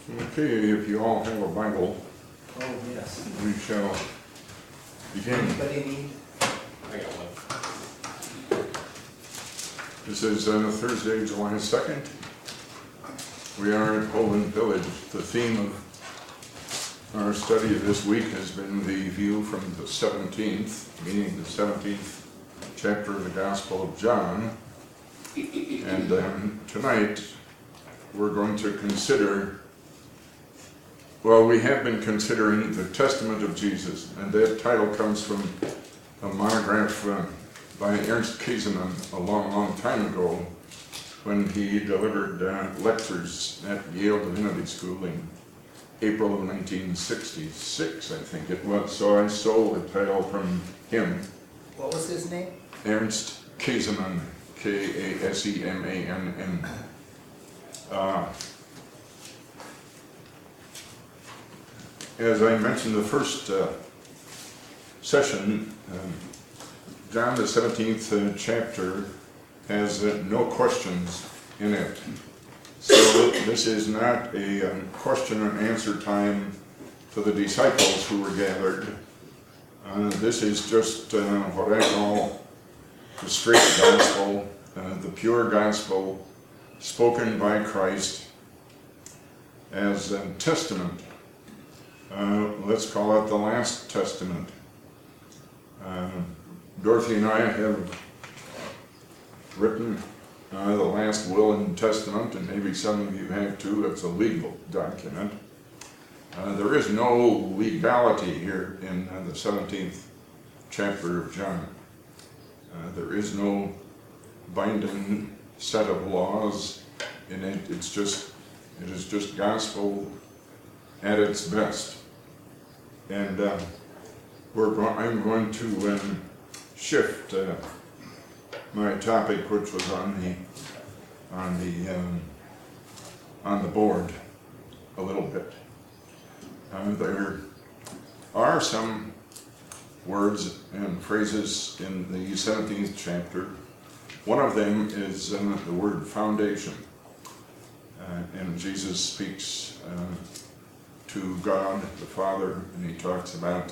Okay, if you all have a Bible, Oh, yes. we shall begin. Anybody need? I got one. This is Thursday, July 2nd. We are at Poland Village. The theme of our study this week has been the view from the 17th, meaning the 17th chapter of the Gospel of John. And tonight we're going to consider, well, we have been considering the Testament of Jesus, and that title comes from a monograph by Ernst Käsemann a long time ago when he delivered lectures at Yale Divinity School in April of 1966, I think it was. So I stole the title from him. What was his name? Ernst Käsemann, K-A-S-E-M-A-N-N. As I mentioned the first session, John the 17th chapter has no questions in it. So this is not a question and answer time for the disciples who were gathered. This is just what I call the straight gospel, the pure gospel spoken by Christ as a testament. Let's call it the last testament. Dorothy and I have written the last will and testament, and maybe some of you have too. It's a legal document. There is no legality here in the 17th chapter of John. There is no binding set of laws in it. It is just gospel at its best. And I'm going to shift my topic, which was on the board a little bit. There are some words and phrases in the 17th chapter. One of them is the word foundation. And Jesus speaks to God the Father, and he talks about,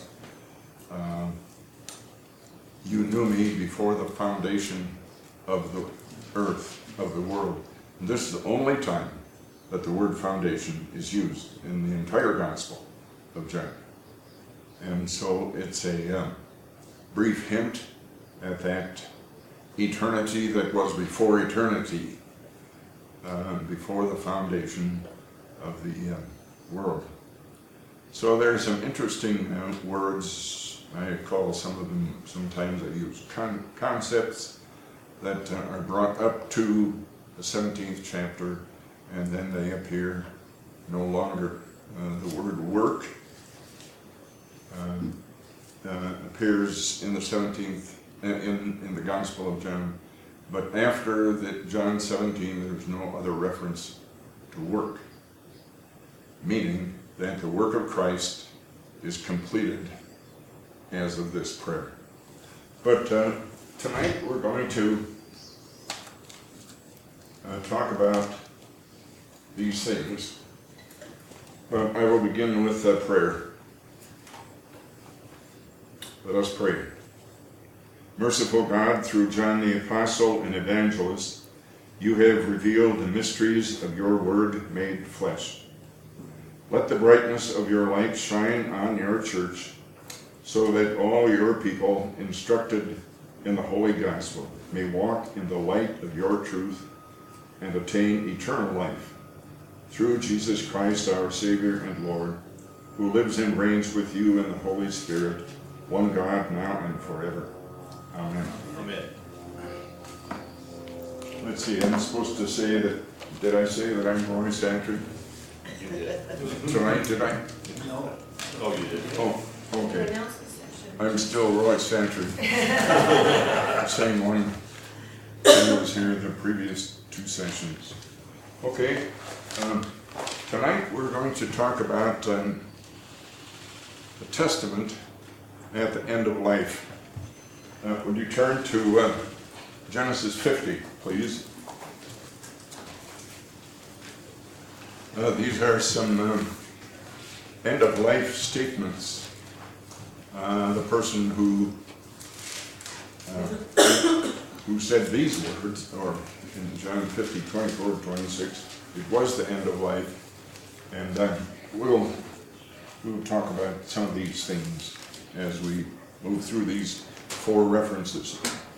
you knew me before the foundation of the earth, of the world. And this is the only time that the word foundation is used in the entire Gospel of John. And so it's a brief hint at that eternity that was before eternity, before the foundation of the world. So there's some interesting words. I call some of them, sometimes I use concepts that are brought up to the 17th chapter, and then they appear no longer. The word work appears in the 17th, in the Gospel of John, but after John 17, there's no other reference to work, meaning that the work of Christ is completed as of this prayer. But tonight we're going to talk about these things. But I will begin with prayer. Let us pray. Merciful God, through John the Apostle and Evangelist, you have revealed the mysteries of your word made flesh. Let the brightness of your light shine on your church, so that all your people, instructed in the Holy Gospel, may walk in the light of your truth and attain eternal life. Through Jesus Christ, our Savior and Lord, who lives and reigns with you in the Holy Spirit, one God, now and forever. Amen. Amen. Let's see, I'm supposed to say that, did I say that I'm Roy Santry? You did. Tonight, did I? No. Oh, you did. Oh, okay. Pronounce the section. I'm still Roy Santry. The same one that was here the previous two sessions. Okay, tonight we're going to talk about the testament at the end of life. Would you turn to Genesis 50, please? These are some end-of-life statements. The person who said these words, or in John 50, 24, 26, it was the end of life. And we'll talk about some of these things as we move through these 4 references.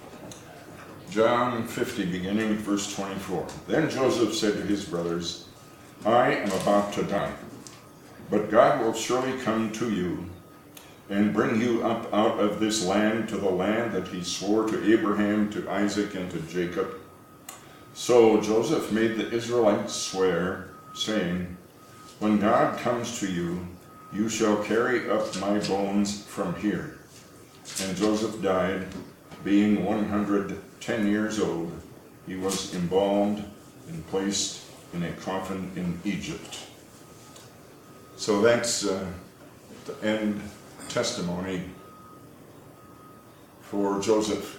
John 50, beginning at verse 24. Then Joseph said to his brothers, I am about to die, but God will surely come to you and bring you up out of this land to the land that he swore to Abraham, to Isaac, and to Jacob. So Joseph made the Israelites swear, saying, when God comes to you, you shall carry up my bones from here. And Joseph died, being 110 years old. He was embalmed and placed in a coffin in Egypt. So that's the end testimony for Joseph.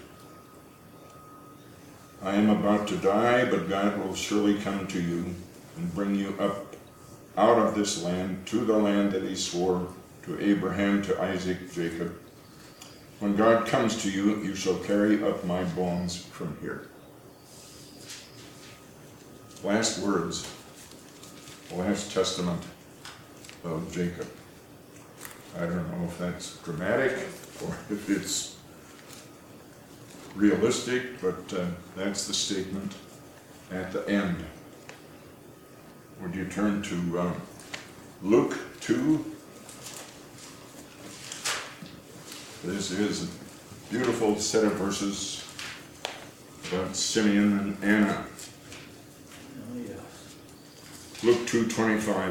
I am about to die, but God will surely come to you and bring you up out of this land to the land that he swore to Abraham, to Isaac, Jacob. When God comes to you, you shall carry up my bones from here. Last words, last testament of Jacob. I don't know if that's dramatic or if it's realistic, but that's the statement at the end. Would you turn to Luke 2? This is a beautiful set of verses about Simeon and Anna. Oh, yes. Luke 2:25.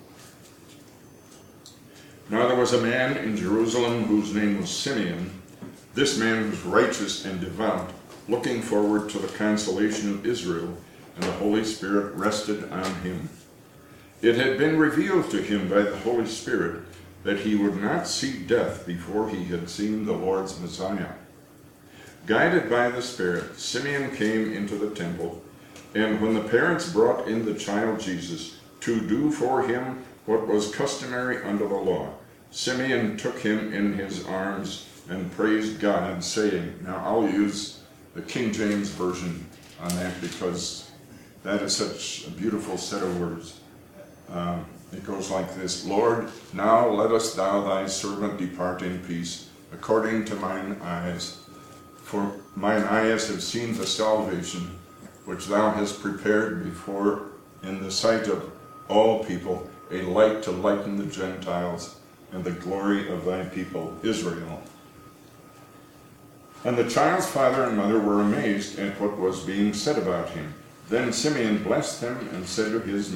Now there was a man in Jerusalem whose name was Simeon. This man was righteous and devout, looking forward to the consolation of Israel, and the Holy Spirit rested on him. It had been revealed to him by the Holy Spirit that he would not see death before he had seen the Lord's Messiah. Guided by the Spirit, Simeon came into the temple, and when the parents brought in the child Jesus to do for him what was customary under the law, Simeon took him in his arms and praised God, saying, now I'll use the King James Version on that because that is such a beautiful set of words. It goes like this: Lord, now lettest thou thy servant depart in peace, according to mine eyes. For mine eyes have seen the salvation which thou hast prepared before in the sight of all people, a light to lighten the Gentiles, and the glory of thy people Israel. And the child's father and mother were amazed at what was being said about him. Then Simeon blessed him and said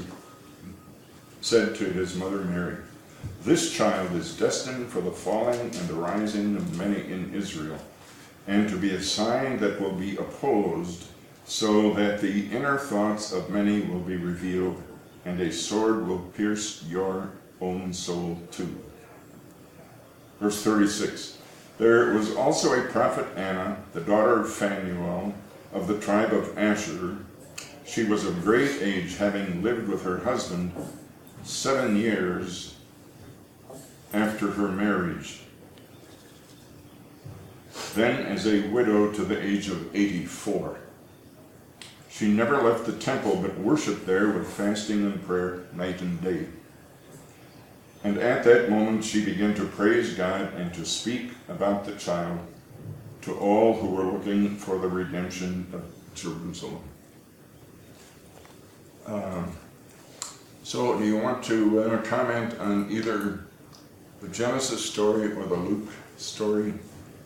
to his mother Mary, this child is destined for the falling and the rising of many in Israel, and to be a sign that will be opposed, so that the inner thoughts of many will be revealed, and a sword will pierce your own soul too. Verse 36. There was also a prophet Anna, the daughter of Phanuel, of the tribe of Asher. She was of great age, having lived with her husband 7 years after her marriage, then as a widow to the age of 84. She never left the temple, but worshipped there with fasting and prayer night and day. And at that moment she began to praise God and to speak about the child to all who were looking for the redemption of Jerusalem. So do you want to comment on either the Genesis story or the Luke story?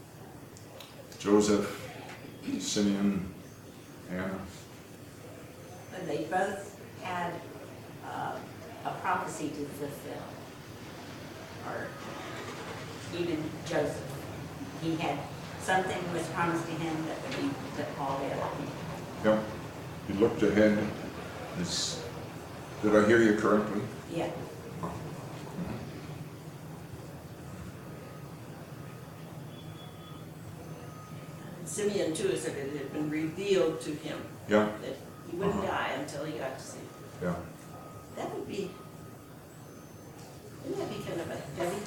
Joseph, Simeon, Anna? They both had a prophecy to fulfill. Or even Joseph. He had something was promised to him that would be all the other people. Yep. He looked ahead. Did I hear you correctly? Yeah. Simeon too said it had been revealed to him Yeah. that he wouldn't die until he got to see. Yeah. That would Wouldn't that be kind of a heavy?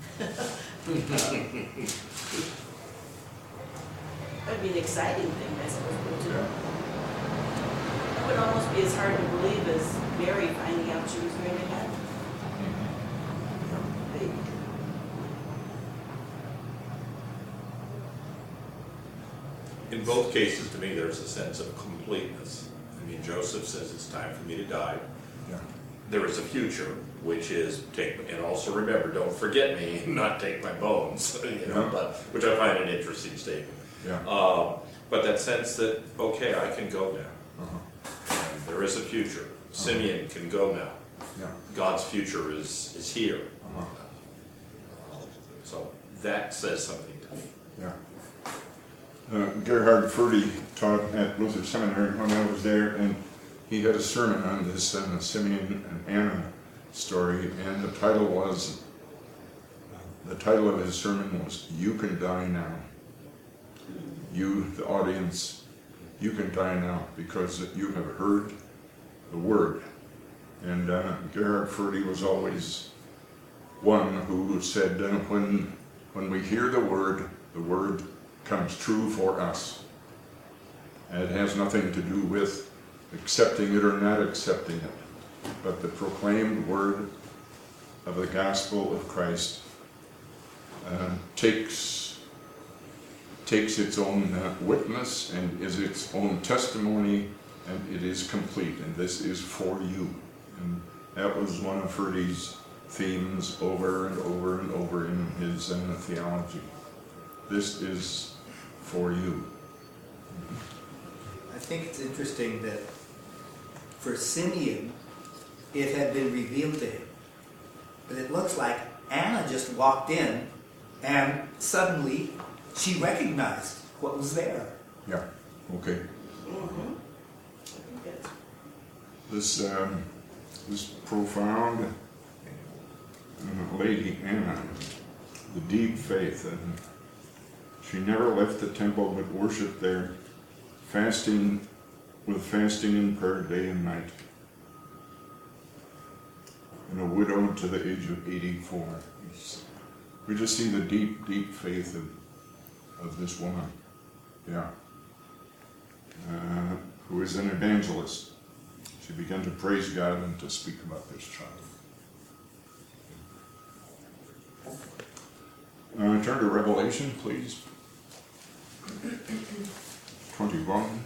That'd be an exciting thing, I suppose, wouldn't it? Yeah. That would almost be as hard to believe as Mary finding out she was going to heaven. In both cases, to me, there's a sense of completeness. I mean, Joseph says it's time for me to die. Yeah. There is a future, which is take, and also remember, don't forget me and not take my bones, you know, Yeah. but, which I find an interesting statement. Yeah. But that sense that, okay, I can go now. Uh-huh. And there is a future. Simeon can go now. Yeah. God's future is here. Uh-huh. So that says something to me. Yeah. Gerhard Forde taught at Luther Seminary when I was there, and he had a sermon on this Simeon and Anna story, and the title of his sermon was, "You Can Die Now." You, the audience, you can die now because you have heard the word. And Gerhard Forde was always one who said, when we hear the word comes true for us. And it has nothing to do with accepting it or not accepting it, but the proclaimed word of the gospel of Christ takes its own witness and is its own testimony, and it is complete, and this is for you. And that was one of Forde's themes over and over and over in his theology. This is for you. I think it's interesting that for Simeon, it had been revealed to him. But it looks like Anna just walked in and suddenly she recognized what was there. Yeah, okay. Mm-hmm. I think that's This profound lady Anna, the deep faith, and she never left the temple but worshipped there, fasting and prayer day and night. And a widow to the age of 84. We just see the deep, deep faith of this woman. Yeah. Who is an evangelist. She began to praise God and to speak about this child. Turn to Revelation, please. 21.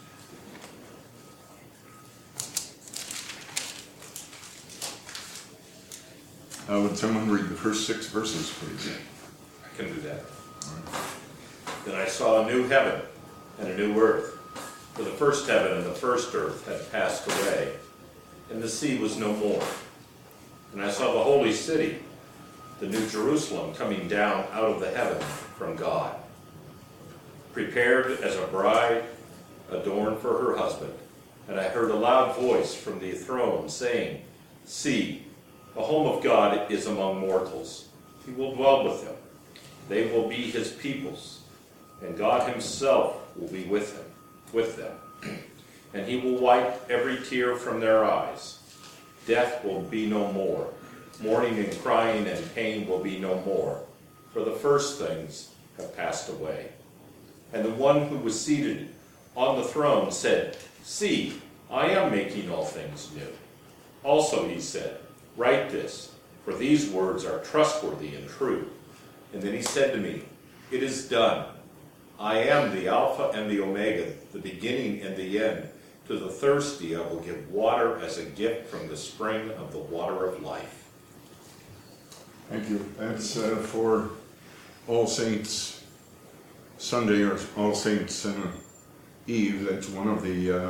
Would someone read the first 6 verses, please? I can do that. Then I saw a new heaven and a new earth, for the first heaven and the first earth had passed away, and the sea was no more. And I saw the holy city, the new Jerusalem, coming down out of the heaven from God, prepared as a bride adorned for her husband. And I heard a loud voice from the throne saying, "See, the home of God is among mortals. He will dwell with them. They will be his peoples, and God himself will be with them. And he will wipe every tear from their eyes. Death will be no more. Mourning and crying and pain will be no more, for the first things have passed away." And the one who was seated on the throne said, "See, I am making all things new." Also he said, "Write this, for these words are trustworthy and true." And then he said to me, "It is done. I am the Alpha and the Omega, the beginning and the end. To the thirsty I will give water as a gift from the spring of the water of life." Thank you. That's for All Saints Sunday or All Saints Eve. That's one of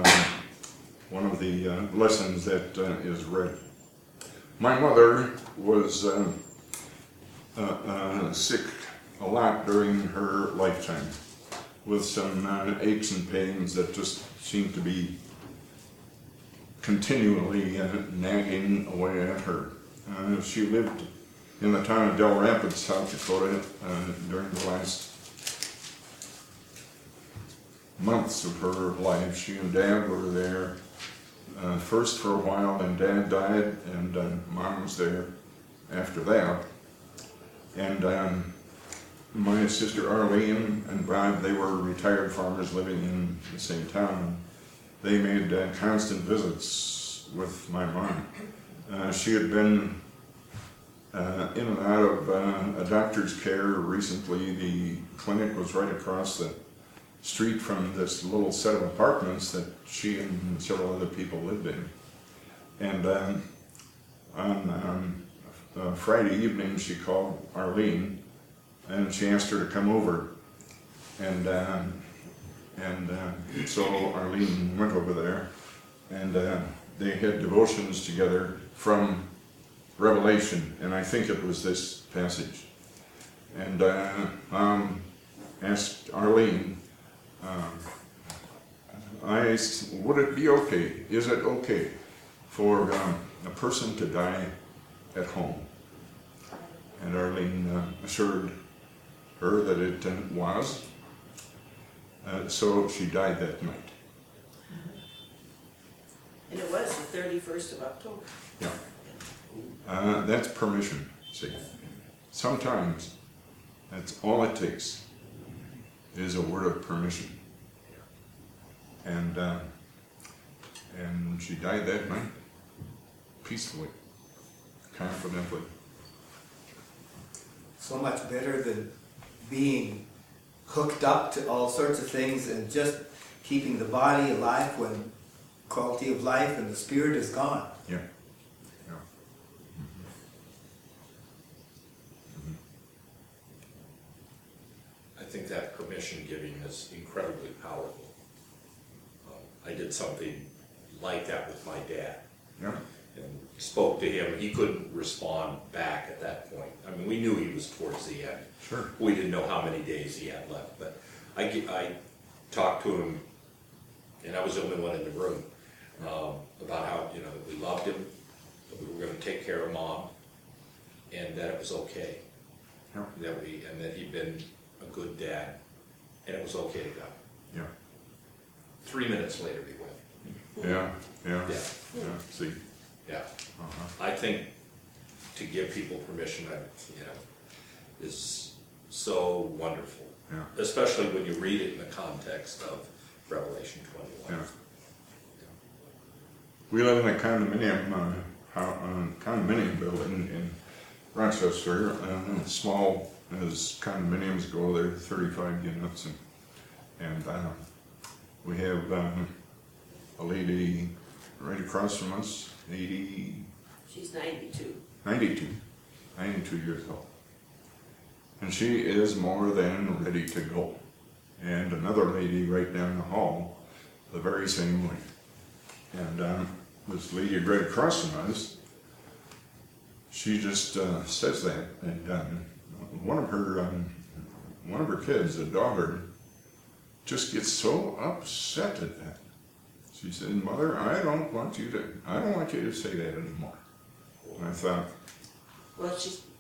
the lessons that is read. My mother was sick a lot during her lifetime, with some aches and pains that just seemed to be continually nagging away at her. She lived in the town of Del Rapids, South Dakota, during the last months of her life. She and Dad were there first for a while, and Dad died, and Mom was there after that. And my sister Arlene and Bob, they were retired farmers living in the same town. They made constant visits with my mom. She had been in and out of a doctor's care recently. The clinic was right across the street from this little set of apartments that she and several other people lived in. And on Friday evening, she called Arlene, and she asked her to come over. And so Arlene went over there, and they had devotions together from Revelation, and I think it was this passage. And asked Arlene, would it be okay, is it okay for a person to die at home? And Arlene assured her that it was. So she died that night. And it was the 31st of October. Yeah. That's permission, see. Sometimes that's all it takes is a word of permission. And she died that night, peacefully, confidently. So much better than being hooked up to all sorts of things and just keeping the body alive when quality of life and the spirit is gone. Yeah. I think that permission giving is incredibly powerful. I did something like that with my dad. Yeah. And spoke to him. He couldn't respond back at that point. I mean, we knew he was towards the end. Sure. We didn't know how many days he had left, but I talked to him, and I was the only one in the room, about how, that we loved him, that we were going to take care of Mom, and that it was okay. Yeah. And that he'd been a good dad, and it was okay to go. Yeah. 3 minutes later, he went. Yeah. See. Yeah. Uh-huh. I think to give people permission, is so wonderful. Yeah. Especially when you read it in the context of Revelation 21. Yeah. We live in a condominium building in Rochester, small as condominiums go. There are 35 units, and we have a lady right across from us, 80, She's 92. 92 years old. And she is more than ready to go. And another lady right down the hall, the very same way. And this lady right across from us, she just says that. And one of her kids, a daughter, just gets so upset at that. She said, "Mother, I don't want you to say that anymore." And I thought, Well,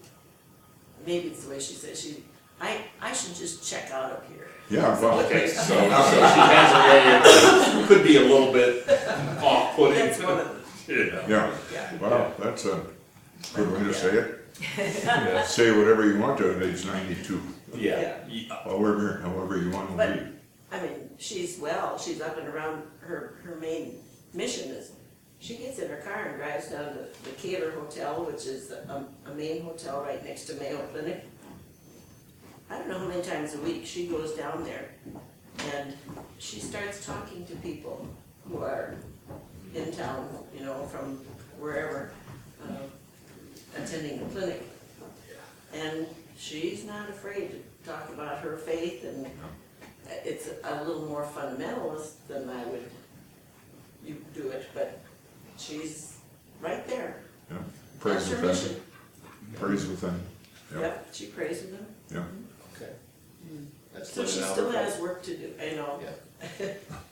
maybe it's the way she says, I should just check out up here. yeah, well, Okay, so she has a way, it could be a little bit off-putting. That's one of the, yeah, yeah. well, that's a good way to say it. Say whatever you want to at age 92, Yeah. however you want to But, be. I mean, she's up and around. Her main mission is, she gets in her car and drives down to the Cater Hotel, which is a main hotel right next to Mayo Clinic. I don't know how many times a week she goes down there, and she starts talking to people who are in town, from wherever, attending the clinic. And she's not afraid to talk about her faith, and it's a little more fundamentalist than I would do it, but she's right there. Yeah, That's praise her within. mission. Praise within. Yeah. Yep, she prays with them. Yeah. Okay. That's So she living out still her has faith. work to do, I know. Yeah.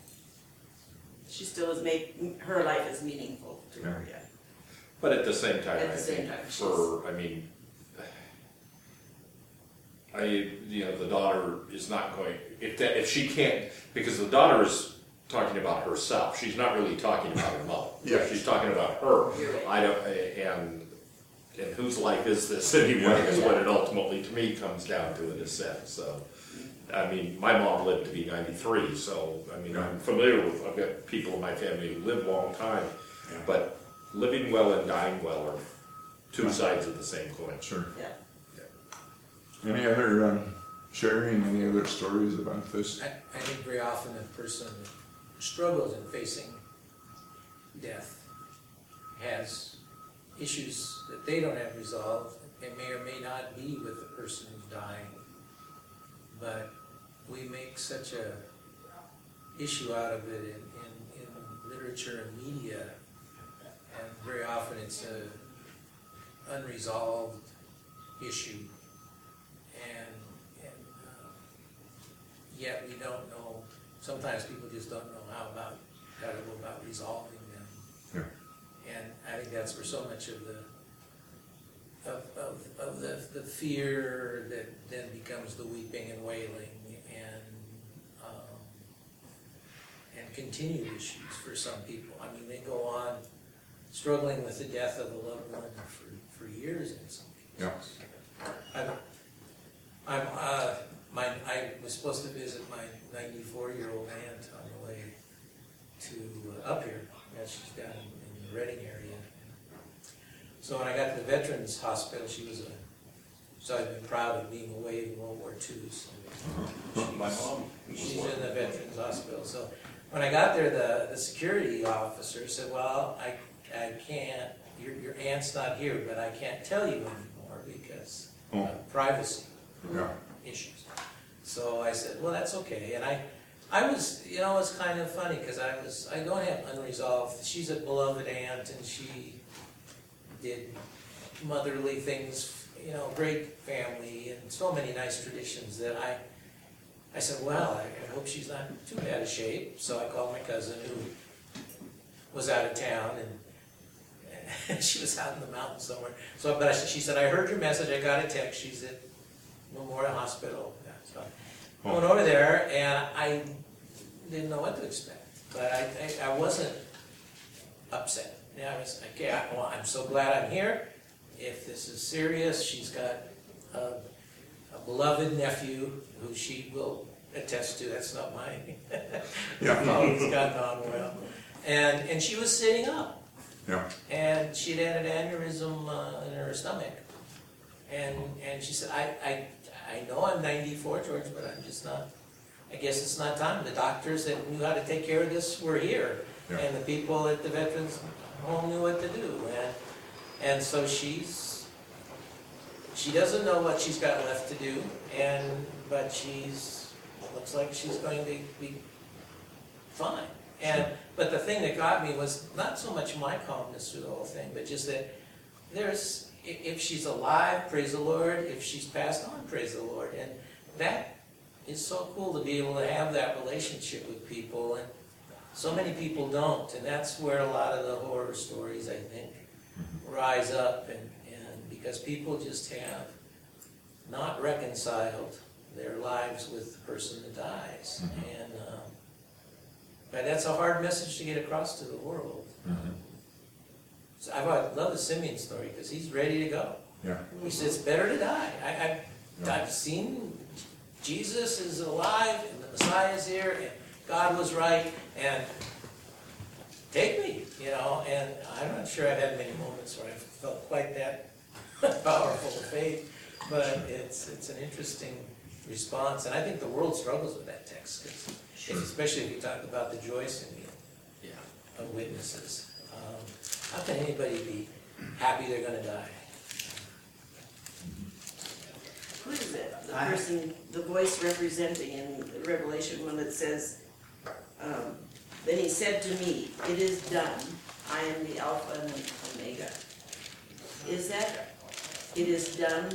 She still her life is meaningful to her, yeah. But at the same time, At I the same think time, the daughter is not going, if she can't, because the daughter is talking about herself. She's not really talking about her mother. Yeah. She's talking about her. I don't, and whose life is this anyway, is what it ultimately, to me, comes down to in a sense, so. I mean, my mom lived to be 93, so, I mean, I'm familiar with, I've got people in my family who live a long time, Yeah. but living well and dying well are two sides of the same coin. Sure. Yeah. Any other, sharing, any other stories about this? I think very often a person struggles in facing death, has issues that they don't have resolved. It may or may not be with the person who's dying, but we make such a issue out of it in literature and media, and very often it's a unresolved issue, and yet we don't know. Sometimes people just don't know how to go about resolving them. Yeah. And I think that's where so much of the fear that then becomes the weeping and wailing and continued issues for some people. I mean, they go on struggling with the death of a loved one for years in some cases. Yeah. I was supposed to visit my 94-year-old aunt on the way to up here. Yeah, she's down in the Reading area. So when I got to the Veterans Hospital, she's always been proud of being away in World War II. So My mom she's in the Veterans Hospital. So when I got there, the security officer said, "Well, I can't. Your aunt's not here, but I can't tell you anymore because privacy Yeah. issues." So I said, "Well, that's okay." And I was, it's kind of funny because I don't have unresolved. She's a beloved aunt, and she did motherly things, great family, and so many nice traditions that I said, well, I hope she's not too bad a shape. So I called my cousin who was out of town, and she was out in the mountains somewhere. She said, I heard your message, I got a text, she's at Memorial Hospital. Yeah, so I went over there, and I didn't know what to expect, but I wasn't upset. I was like, yeah, well, I'm so glad I'm here. If this is serious, she's got a beloved nephew who she will attest to. That's not mine. Yeah. He's gotten on well. And she was sitting up. Yeah. And she'd had an aneurysm in her stomach. And she said, I know I'm 94, George, but I'm just not, I guess it's not time. The doctors that knew how to take care of this were here. Yeah. And the people at the Veterans Home knew what to do. And so she doesn't know what she's got left to do, but looks like she's going to be fine. But the thing that got me was not so much my calmness through the whole thing, but just that if she's alive, praise the Lord. If she's passed on, praise the Lord. And that is so cool to be able to have that relationship with people, and so many people don't. And that's where a lot of the horror stories, I think, rise up, and because people just have not reconciled their lives with the person that dies. And but that's a hard message to get across to the world. So I love the Simeon story because he's ready to go. Yeah. He says, it's better to die. I've seen Jesus is alive, and the Messiah is here, and God was right, and take me, and I'm not sure I've had many moments where I've felt quite that powerful faith, but it's an interesting response, and I think the world struggles with that text, especially if you talk about the Joyce and of witnesses. How can anybody be happy they're going to die? Who is it? The person, the voice representing in Revelation when it says, then he said to me, it is done. I am the Alpha and the Omega. Is that, it is done,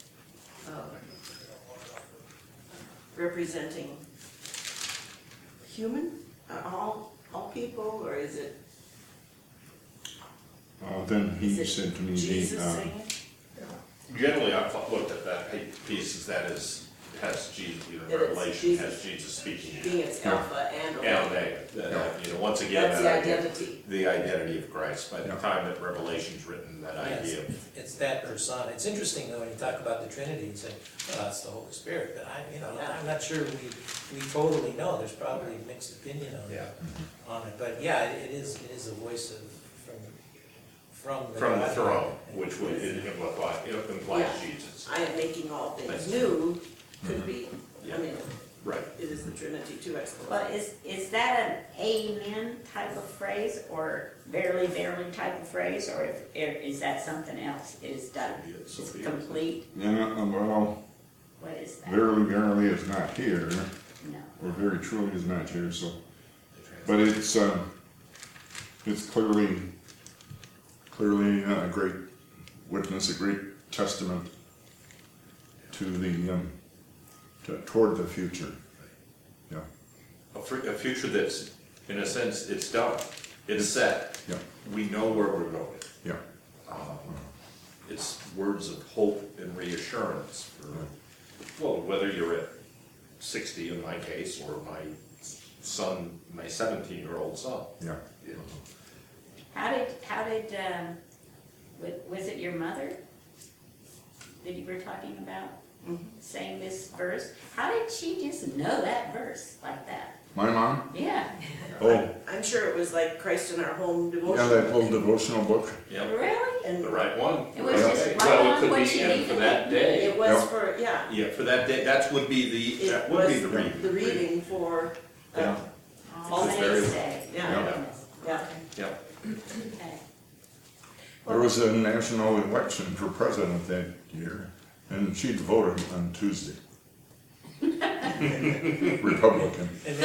representing human, all people, or is it? Then he Is it said to me, Jesus saying it? Generally, I've looked at that piece as that is has Jesus, That the it's Revelation Jesus. has Jesus speaking. Being its alpha and Yeah, omega. once again, That's the identity. the identity of Christ. By the Yeah. time that Revelation's written, that idea of It's that persona. It's interesting though, when you talk about the Trinity, you say, well, that's the Holy Spirit, but I'm not sure we totally know. There's probably mixed opinion on it, but yeah, it is a voice from the from the Godhead. throne, which would implies Yeah. Jesus. I am making all things Thanks. new, could be, Yeah. I mean, Right. it is the Trinity to explanation. Well, is that an amen type of phrase, or verily, verily type of phrase, or is that something else? Is done, So it's be it. complete? Yeah, well, What is that? verily, verily is not here, No. or very truly is not here, so. But it's clearly a great witness, a great testament to toward the future. Yeah, A future that's, in a sense, it's done. It's set. yeah, We know where we're going. yeah, It's words of hope and reassurance for, well, whether you're at 60 in my case, or my son, my 17-year-old son. yeah. How did, was it your mother that you were talking about, saying this verse? How did she just know that verse like that? My mom? Yeah, Oh, I'm sure it was like Christ in our home yeah, devotion. that little devotional book. Yep, really? And the right one. It was just right Well, on it could what be she in needed. for that day. it was Yeah. for, yeah, Yeah, for that day, that would be it the was reading. the reading for, Yeah. All It's very- days day. Yeah. My goodness. yeah. Yep. Okay. There was a national election for president that year, and she voted on Tuesday. Republican. And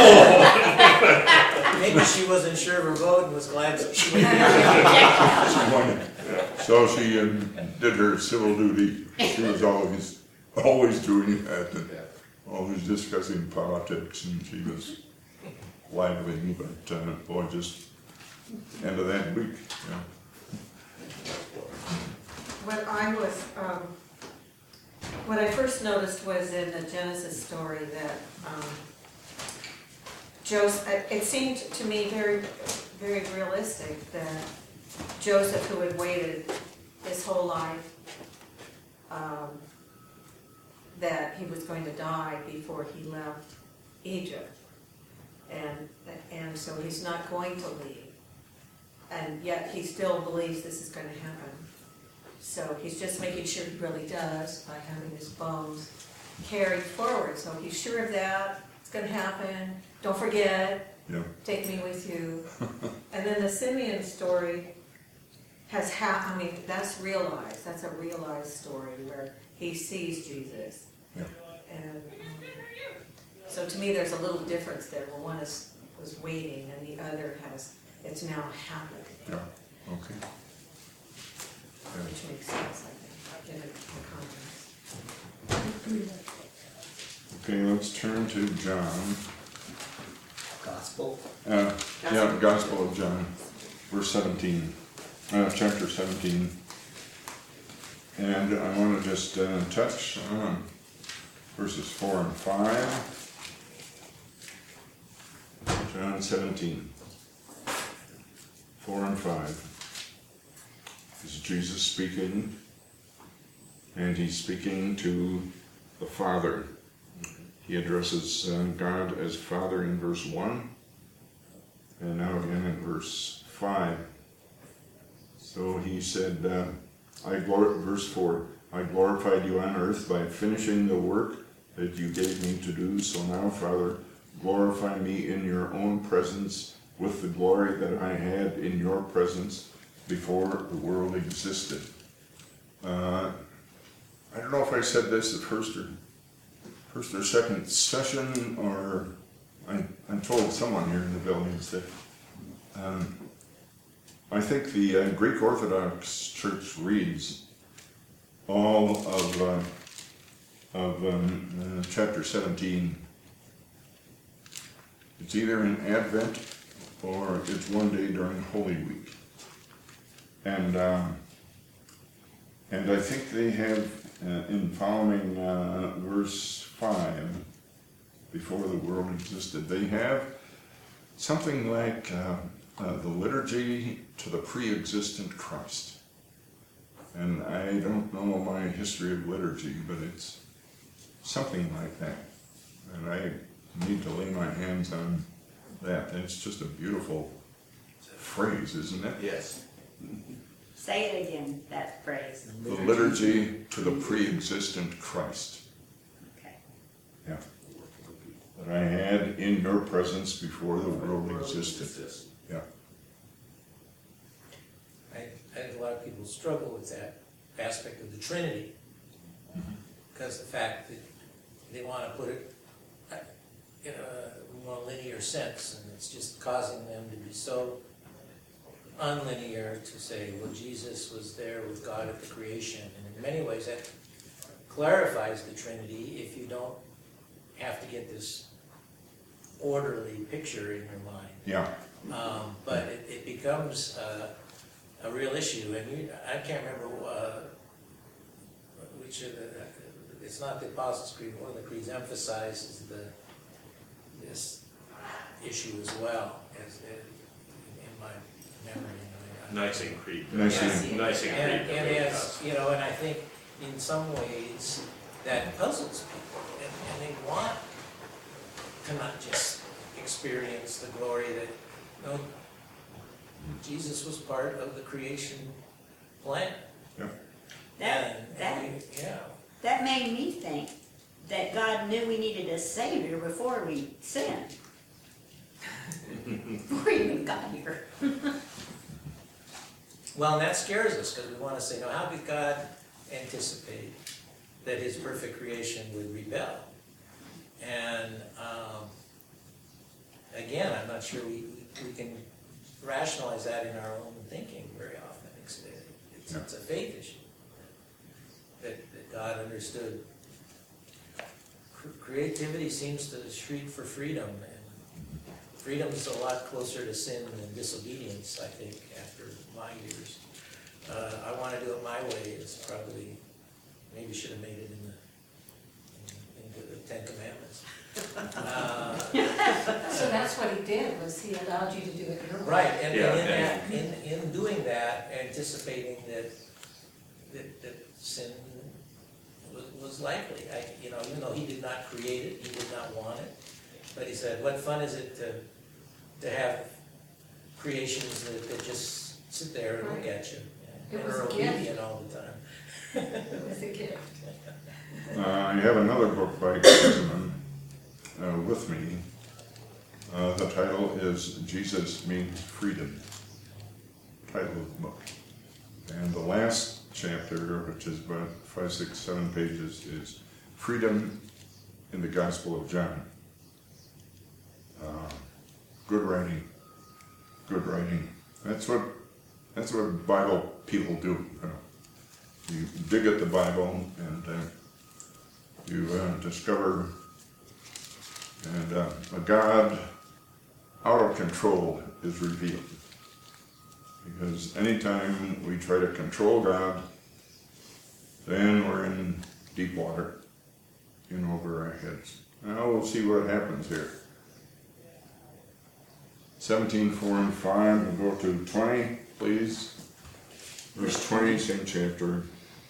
maybe she wasn't sure of her vote and was glad that she went. She won it. So she did her civil duty. She was always doing that, and always discussing politics, and she was lively, but boy, just end of that week, yeah. What I first noticed was in the Genesis story that Joseph, it seemed to me very, very realistic that Joseph, who had waited his whole life, that he was going to die before he left Egypt. And so he's not going to leave. And yet he still believes this is going to happen. So he's just making sure he really does by having his bones carried forward. So he's sure of that, it's going to happen, don't forget, Yeah. take me with you. And then the Simeon story has that's realized, that's a realized story where he sees Jesus. Yeah. And so to me, there's a little difference there, where one was waiting and the other it's now happened, Yeah, okay. which makes sense, I think, given the context. Okay, let's turn to John. Gospel. Yeah, Gospel of John, verse 17, chapter 17. And I want to just touch on verses 4 and 5. John 17, 4 and 5. This is Jesus speaking, and he's speaking to the Father. He addresses God as Father in verse 1, and now again in verse 5. So he said, verse 4, I glorified you on earth by finishing the work that you gave me to do, so now, Father, glorify me in your own presence with the glory that I had in your presence before the world existed. I don't know if I said this at first or second session, or I told someone here in the buildings that I think the Greek Orthodox Church reads all of chapter 17. It's either in Advent or it's one day during Holy Week, and I think they have in following verse 5, before the world existed, they have something like the liturgy to the pre-existent Christ. And I don't know my history of liturgy, but it's something like that. And I need to lay my hands on that. And it's just a beautiful phrase, isn't it? Yes. Say it again, that phrase. The liturgy to the pre-existent Christ. Okay. Yeah. That I had in your presence before the world existed. Yeah. I think a lot of people struggle with that aspect of the Trinity, because the fact that they want to put it in a more linear sense, and it's just causing them to be so unlinear to say, well, Jesus was there with God at the creation, and in many ways that clarifies the Trinity if you don't have to get this orderly picture in your mind. Yeah. But it becomes a real issue, and I can't remember which of the, it's not the Apostles' Creed, one of the creeds emphasizes this issue as well, as in my memory. Nicene Creed. Nicene. Nicene Creed. And as, you know, and I think in some ways that puzzles people, and they want to not just experience the glory that, you know, Jesus was part of the creation plan. Yeah. That made me think that God knew we needed a Savior before we sinned. Before we even got here. Well, and that scares us, because we want to say, now, how did God anticipate that his perfect creation would rebel? And again, I'm not sure we can rationalize that in our own thinking very often. It's a faith issue. That God understood. Creativity seems to shriek for freedom, and freedom is a lot closer to sin than disobedience, I think, after my years. I want to do it my way is probably, maybe should have made it into the Ten Commandments. So that's what he did, was he allowed you to do it your way. Right, and Yeah. in doing that, anticipating that sin was likely. Even though he did not create it, he did not want it, but he said, what fun is it to have creations that just sit there and look at you and It was are a gift. obedient all the time. It was a gift. I have another book by Kinsman with me. The title is Jesus Means Freedom. Title of the book. And the last chapter, which is about 5, 6, 7 pages, is Freedom in the Gospel of John. Good writing. Good writing. That's what Bible people do. You dig at the Bible and you discover and a God out of control is revealed. Because anytime we try to control God, then we're in deep water, in over our heads. Now we'll see what happens here. 17, 4, and 5, we'll go to 20, please. Verse 20, same chapter.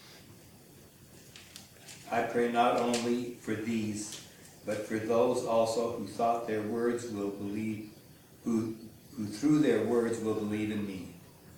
I pray not only for these, but for those also who thought their words will believe, who through their words will believe in me.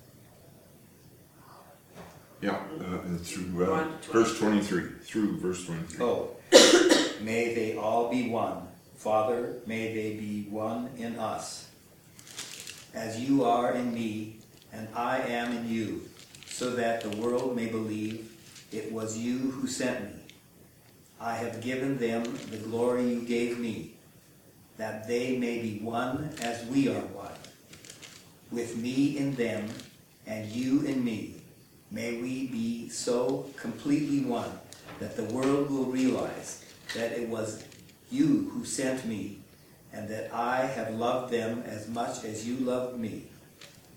Yeah, through verse 23, through verse 23. Oh, may they all be one. Father, may they be one in us, as you are in me, and I am in you, so that the world may believe it was you who sent me. I have given them the glory you gave me, that they may be one as we are one. With me in them, and you in me, may we be so completely one that the world will realize that it was you who sent me, and that I have loved them as much as you loved me.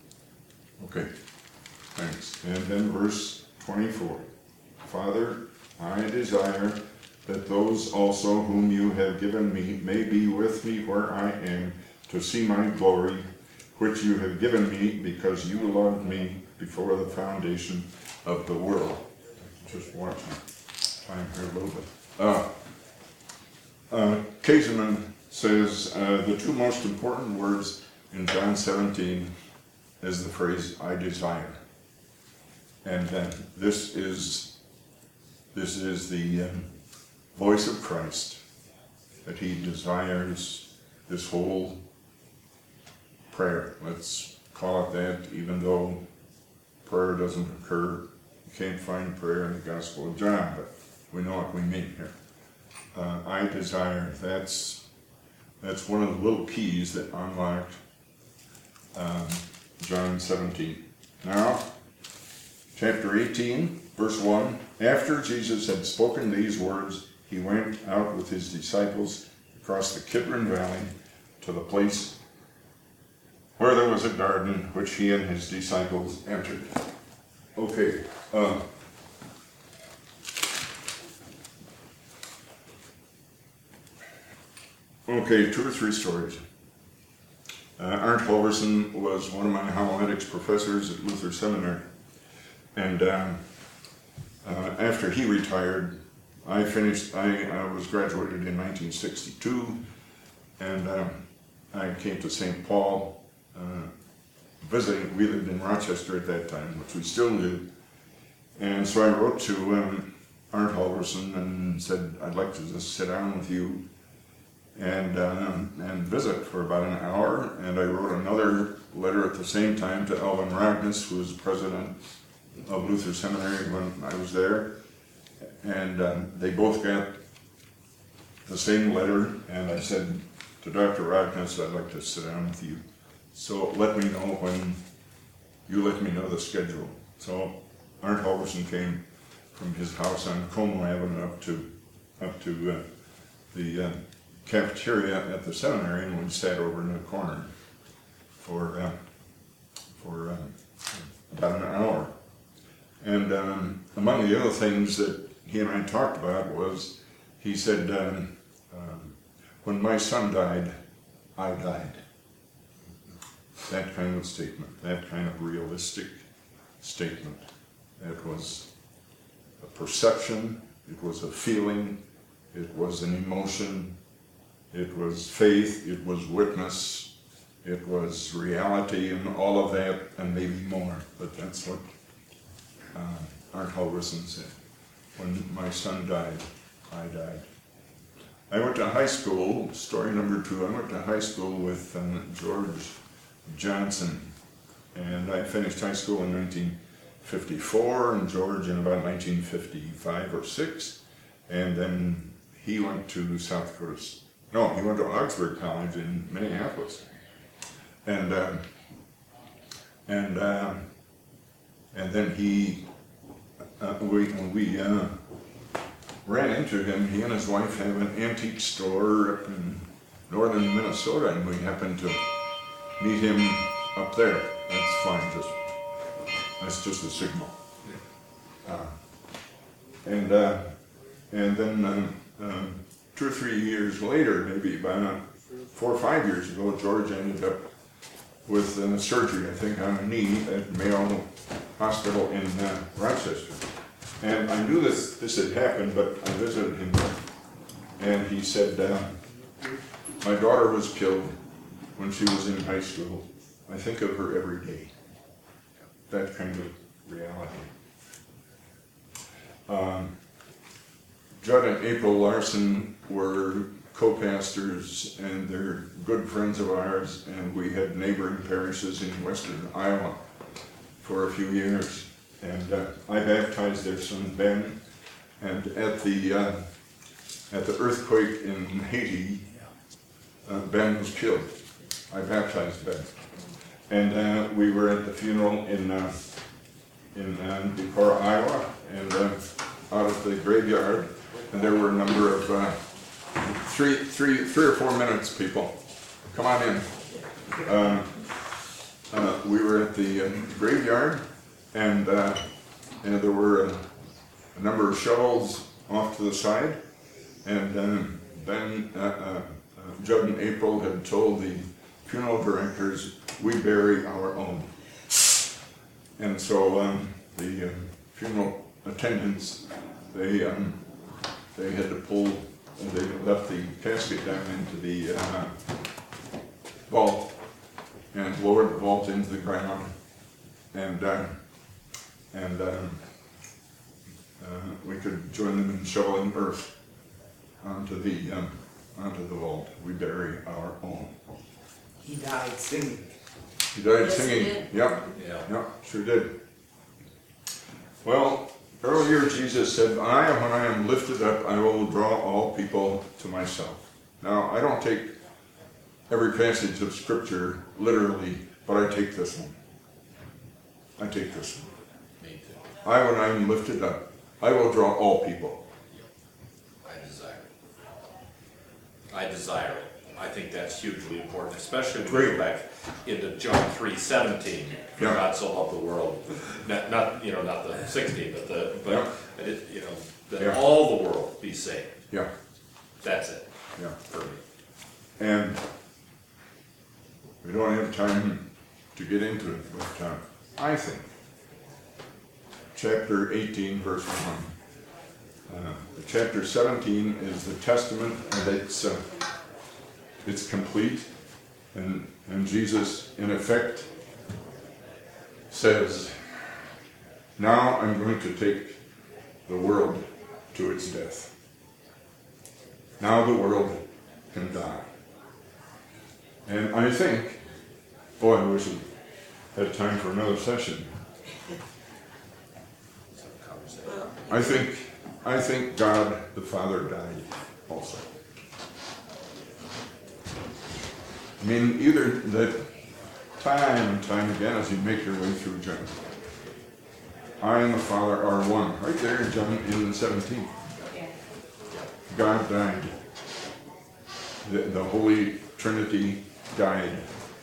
Okay, thanks. And then verse 24. Father, I desire that those also whom you have given me may be with me where I am, to see my glory, which you have given me because you loved me before the foundation of the world. Just watching time here a little bit. Kaiserman says the two most important words in John 17 is the phrase, I desire. And this is the voice of Christ, that he desires this whole prayer. Let's call it that, even though prayer doesn't occur. You can't find prayer in the Gospel of John, but we know what we mean here. I desire, that's one of the little keys that unlocked John 17. Now, chapter 18, verse 1, after Jesus had spoken these words, he went out with his disciples across the Kidron Valley to the place where there was a garden, which he and his disciples entered. Okay, two or three stories. Arndt Halverson was one of my homiletics professors at Luther Seminary. And after he retired, I was graduated in 1962, and I came to St. Paul visiting. We lived in Rochester at that time, which we still do. And so I wrote to Arndt Halverson and said, I'd like to just sit down with you and visit for about an hour. And I wrote another letter at the same time to Alvin Rogness, who was president of Luther Seminary when I was there. And they both got the same letter, and I said to Dr. Rogness, I'd like to sit down with you. So let me know when you let me know the schedule. So Arndt Halverson came from his house on Como Avenue up to the cafeteria at the seminary, and we sat over in the corner for about an hour. And among the other things that he and I talked about was, he said, when my son died, I died. That kind of statement, that kind of realistic statement. It was a perception, it was a feeling, it was an emotion, it was faith, it was witness, it was reality, and all of that, and maybe more. But that's what Arndt Halverson said. When my son died, I died. I went to high school, story number 2, I went to high school with George Johnson, and I finished high school in 1954, and George in about 1955 or 6, and then he went to South Dakota. No, he went to Augsburg College in Minneapolis, and then we ran into him. He and his wife have an antique store up in northern Minnesota, and we happened to meet him up there. That's fine, that's just a signal. And then 2 or 3 years later, maybe about 4 or 5 years ago, George ended up with surgery, I think, on a knee at Mayo Hospital in Rochester. And I knew this had happened, but I visited him, and he said, my daughter was killed when she was in high school. I think of her every day. That kind of reality. Judd and April Larson were co-pastors, and they're good friends of ours, and we had neighboring parishes in western Iowa for a few years. And I baptized their son Ben, and at the earthquake in Haiti, Ben was killed. I baptized Ben, and we were at the funeral in Decorah, Iowa, and out of the graveyard, and there were a number of 3 or 4 minutes, people. Come on in. We were at the graveyard, and there were a number of shovels off to the side, and then Judd and April had told the funeral directors, we bury our own. And so the funeral attendants, they had to pull, they left the casket down into the vault and lowered the vault into the ground, and we could join them in shoveling earth onto the vault. We bury our own. He died singing. He died Yes, he singing. did. Yep. Yeah. Yep, sure did. Well, earlier Jesus said, when I am lifted up, I will draw all people to myself. Now, I don't take every passage of Scripture literally, but I take this one. I take this one. Me too. When I am lifted up, I will draw all people. I desire it. I desire it. I think that's hugely important, especially when we Great. go back into John 3:17. For Yeah. God so loved the world, not the 16, Yeah. that Yeah. all the world be saved. Yeah, That's it yeah. for me. And we don't have time to get into it, but I think chapter 18, verse 1. Chapter 17 is the testament, and it's complete, and Jesus, in effect, says, now I'm going to take the world to its death. Now the world can die. And I think, boy, I wish we had time for another session. Well, I think God the Father died also. I mean, either that time and time again as you make your way through John, I and the Father are one. Right there in John in 17. Yeah. God died. The Holy Trinity died.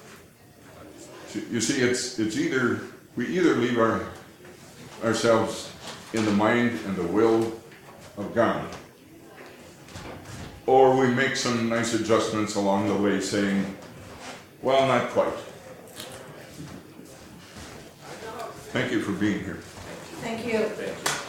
You see, it's either we either leave ourselves in the mind and the will of God, or we make some nice adjustments along the way, saying, "Well, not quite." Thank you for being here. Thank you. Thank you.